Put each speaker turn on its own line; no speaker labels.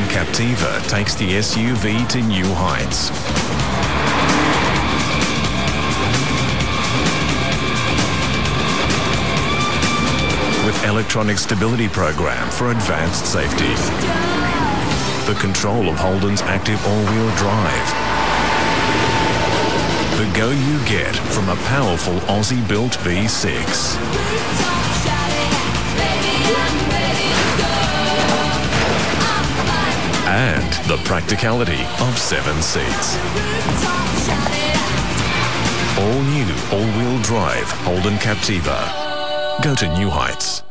Holden Captiva takes the SUV to new heights. With electronic stability program for advanced safety. The control of Holden's active all-wheel drive. The go you get from a powerful Aussie-built V6. And the practicality of 7 seats. All new all-wheel drive Holden Captiva. Go to new heights.